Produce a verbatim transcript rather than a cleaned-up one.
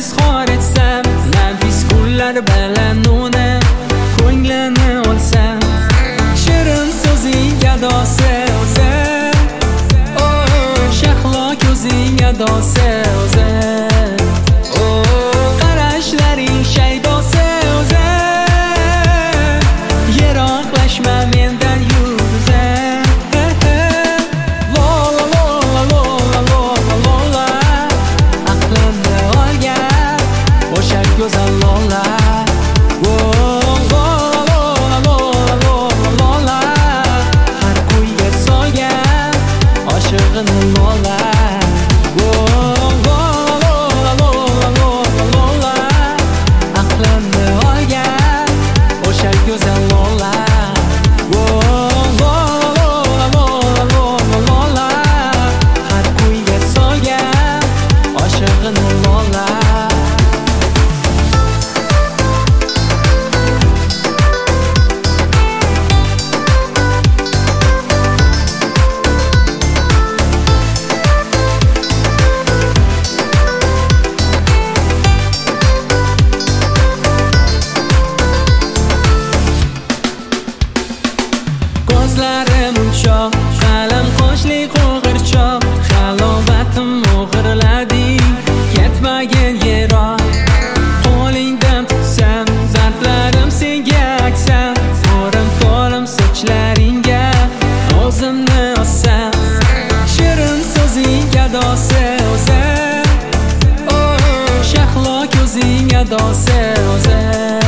izhor etsam, nafis gullar bilan uni ko'nglini olsam, shirin so'zing adosi o'zi, oh shahlo ko'zing adosi o'zi, oh qarashlaring shaydosi o'zi, yiroqlashma mendan yuza. Lola lola lola lola lola, aqlimni olgan o'sha go'zal lola. Lola, oh, Lola, Lola, Lola, Lola, aqlimni olgan o'sha go'zal Lola. Oh, Lola, Lola, Lola, Lola, har kuyga solgan oshig'ini Lola. Ko'zlarim unchoq, qalam qoshli qo'g'irchoq, halovatim o'g'irlading, ketmagin yiroq. Qo'lingdan tutsam, dardlarim senga aksam, to'rim to'rim sochlaringga o'zimni ossam, shirin so'zing adosi o'zi, oh shahlo ko'zing adosi o'zi.